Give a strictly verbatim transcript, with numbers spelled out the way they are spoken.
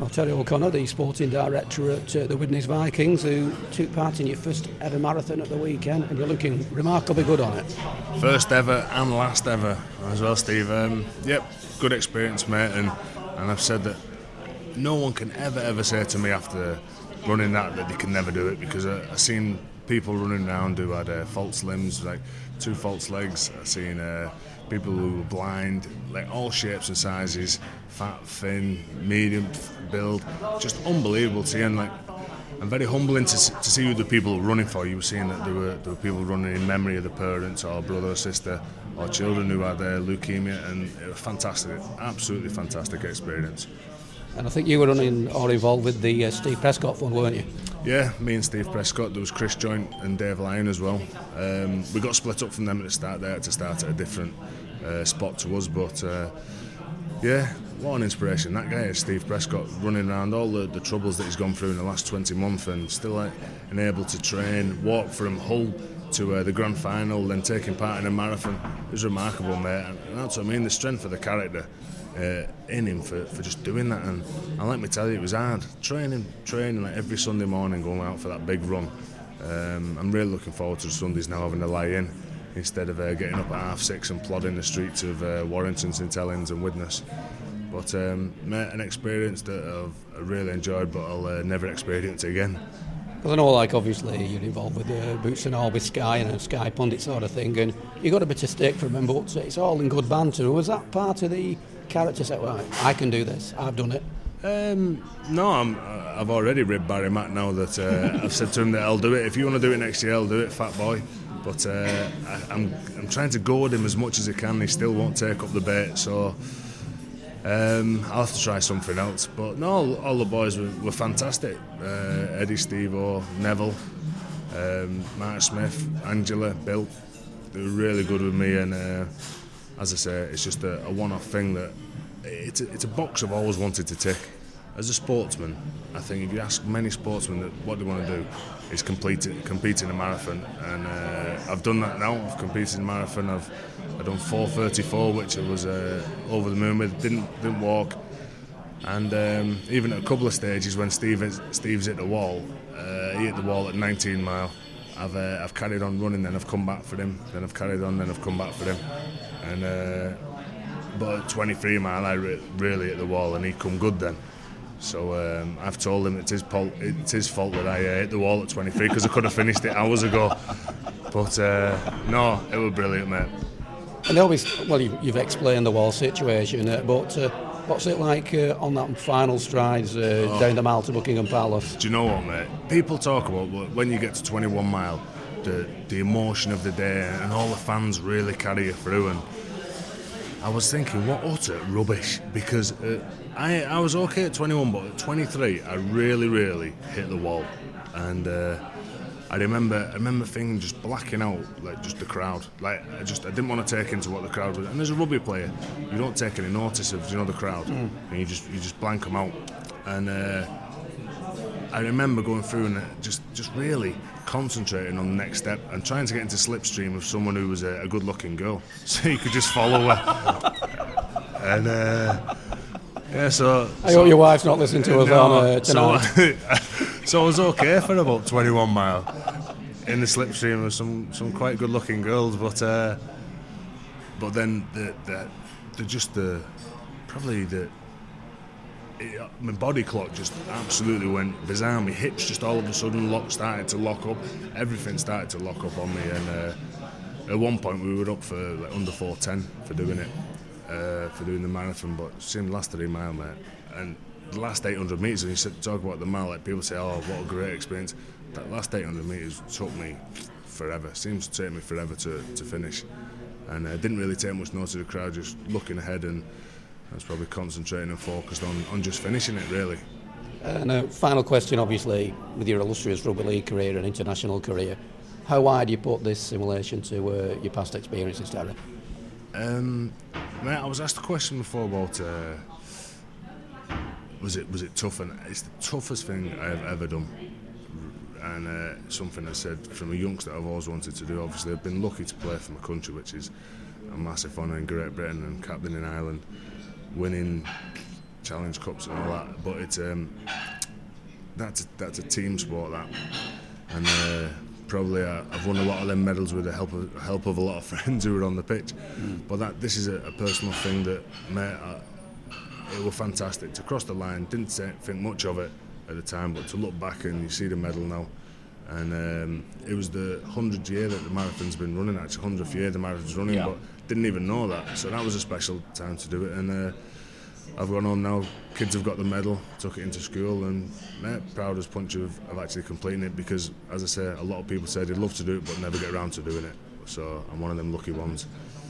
Well, Terry O'Connor, the sporting director at uh, the Widnes Vikings, who took part in your first ever marathon at the weekend, and you're looking remarkably good on it. First ever and last ever as well, Steve. Um, yep, good experience, mate, and, and I've said that no one can ever, ever say to me after running that that they can never do it, because I, I've seen people running around who had uh, false limbs, like two false legs. I've seen uh, people who were blind, like all shapes and sizes, fat, thin, medium build, just unbelievable to see. And like, and very humbling to, to see who the people were running for. You were seeing that there were there were people running in memory of the parents or brother or sister or children who had uh, leukemia, and it was fantastic, absolutely fantastic experience. And I think you were running or involved with the uh, Steve Prescott Fund, weren't you? Yeah, me and Steve Prescott. There was Chris Joint and Dave Lyon as well. Um, we got split up from them at the start. They had to start at a different uh, spot to us, but uh, yeah, what an inspiration. That guy is Steve Prescott, running around all the, the troubles that he's gone through in the last twenty months, and still uh, able to train, walk from Hull to uh, the grand final, then taking part in a marathon. It was remarkable, mate. And that's what I mean, the strength of the character Uh, in him for, for just doing that. And, and let me tell you, it was hard training training like every Sunday morning, going out for that big run. um, I'm really looking forward to the Sundays now, having to lie in instead of uh, getting up at half six and plodding the streets of uh, Warrington, St Helens and Widnes. But um, mate, an experience that I've really enjoyed, but I'll uh, never experience it again. Because I know, like, obviously you're involved with uh, Boots and all with Sky and a Sky Pundit sort of thing, and you got a bit of stake from them, but it's all in good banter. Was that part of the character set? Well, I can do this, I've done it. Um, no, I'm, I've already ribbed Barry Mack now that uh, I've said to him that I'll do it. If you want to do it next year, I'll do it, fat boy. But uh, I, I'm I'm trying to goad him as much as I can. He still won't take up the bait, so um, I'll have to try something else. But no, all, all the boys were, were fantastic. Uh, Eddie, Steve-O, Neville, um, Mark Smith, Angela, Bill. They were really good with me, and uh, as I say, it's just a, a one-off thing that it's a, it's a box I've always wanted to tick. As a sportsman, I think if you ask many sportsmen that what they want to do is complete it, compete in a marathon, and uh, I've done that now. I've competed in a marathon. I've I've done four thirty-four, which I was uh, over the moon with. Didn't didn't walk, and um, even at a couple of stages when Steve is, Steve's hit the wall, uh, he hit the wall at nineteen mile. I've uh, I've carried on running, then I've come back for him, then I've carried on, then I've come back for him, and uh, but at twenty-three mile I re- really hit the wall, and he come good then. So um, I've told him it's his, pol- it's his fault that I uh, hit the wall at twenty-three, because I could have finished it hours ago. But uh, no, it was brilliant, mate. And always, well, you, you've explained the wall situation, uh, but uh, what's it like uh, on that final strides uh, oh. down the mile to Buckingham Palace? Do you know what, mate? People talk about when you get to twenty-one mile, the the emotion of the day, and all the fans really carry you through. And I was thinking, what utter rubbish, because uh, I I was okay at twenty-one, but at twenty-three I really really hit the wall, and uh, I remember I remember thinking, just blacking out, like just the crowd, like I just I didn't want to take into what the crowd was. And as a rugby player, you don't take any notice of, you know, the crowd, mm. and you just you just blank them out. And uh, I remember going through and just just really concentrating on the next step and trying to get into slipstream of someone who was a, a good-looking girl, so you could just follow her. and uh, yeah, so I so, hope your wife's not listening to us no, on uh, tonight. So, so I was okay for about twenty-one mile in the slipstream of some, some quite good-looking girls, but uh, but then the the, the just the probably the. It, my body clock just absolutely went bizarre. My hips just all of a sudden lock, started to lock up. Everything started to lock up on me, and uh, at one point we were up for like under four ten for doing it, uh, for doing the marathon. But it seemed the last three mile, mate, and the last eight hundred metres. And you said, talk about the mile, like people say, oh, what a great experience. That last eight hundred metres took me forever. Seems to take me forever to, to finish, and I uh, didn't really take much notice of the crowd, just looking ahead, and I was probably concentrating and focused on, on just finishing it, really. And a final question, obviously, with your illustrious rugby league career and international career, how wide do you put this in relation to uh, your past experiences, Terry? Um, mate, I was asked a question before about uh, was it was it tough, and it's the toughest thing I've ever done, and uh, something I said from a youngster I've always wanted to do. Obviously, I've been lucky to play for my country, which is a massive honour in Great Britain, and captain in Ireland. Winning Challenge Cups and all that. But it's um, that's a, that's a team sport, that, and uh, probably uh, I've won a lot of them medals with the help of help of a lot of friends who were on the pitch. Mm. But that this is a, a personal thing that, mate, I, it was fantastic to cross the line. Didn't say, think much of it at the time, but to look back and you see the medal now. And um, it was the hundredth year that the marathon's been running, actually, hundredth year the marathon's running, yeah. But didn't even know that. So that was a special time to do it. And uh, I've gone home now, kids have got the medal, took it into school, and mate, proud as punch of, of actually completing it, because, as I say, a lot of people say they'd love to do it but never get around to doing it. So I'm one of them lucky ones.